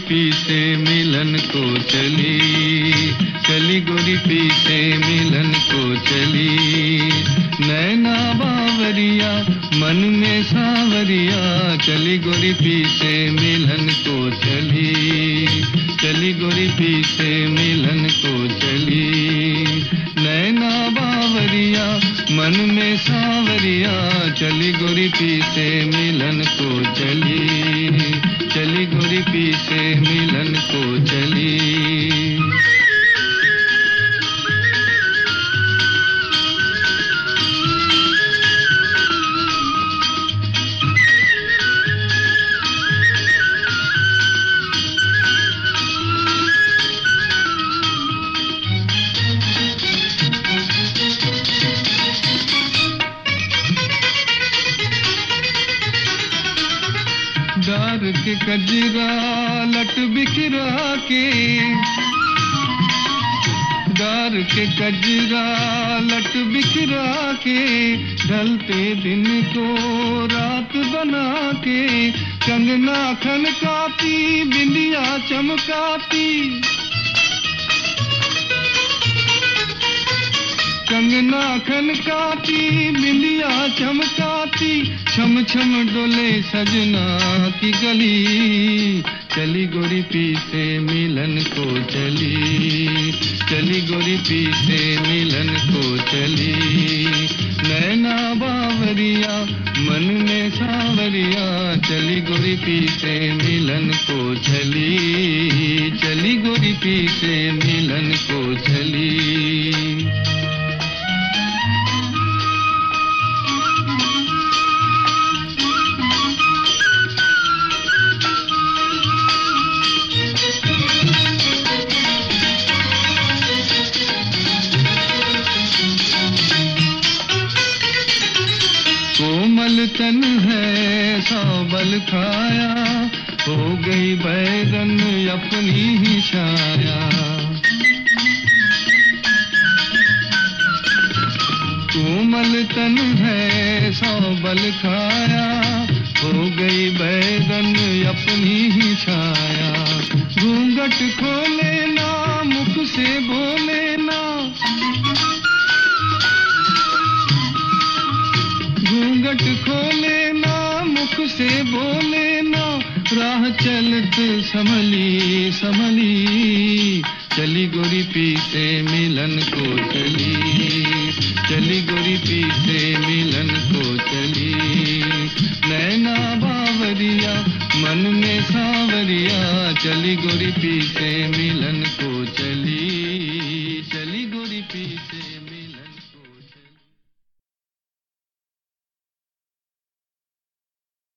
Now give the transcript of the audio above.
पीछे मिलन को चली, चली गोरी पीछे मिलन को चली। नैना बावरिया मन में सावरिया, चली गोरी पीछे मिलन को चली, चली गोरी पीछे मिलन को चली। नैना बावरिया मन में सावरिया, चली गोरी पीछे मिलन को चली, चली गोरी पीछे मिलन को चली। डार के कजरा लट बिखरा के, डार के कजरा लट बिखरा के, ढलते दिन को रात बना के, कंगना खनकाती बिंदिया चमकाती, कंगना खनकाती बिंदिया चमकाती, छम छम डोले सजना की गली, चली गोरी पीछे मिलन को चली, चली गोरी पीछे मिलन को चली। नैना बावरिया मन में सावरिया, चली गोरी पीछे मिलन को चली, चली गोरी पीछे मिलन को चली। कोमल तन है सौ बल खाया, हो गई बैगन अपनी ही छाया। कोमल तन है सौ बल खाया, हो गई बैगन अपनी ही छाया। घूंघट खोले ना मुख से बोले ना, घूंघट खोले ना मुख से बोले ना, राह चलत संभली संभली, चली गोरी पीछे मिलन को चली, चली गोरी पीछे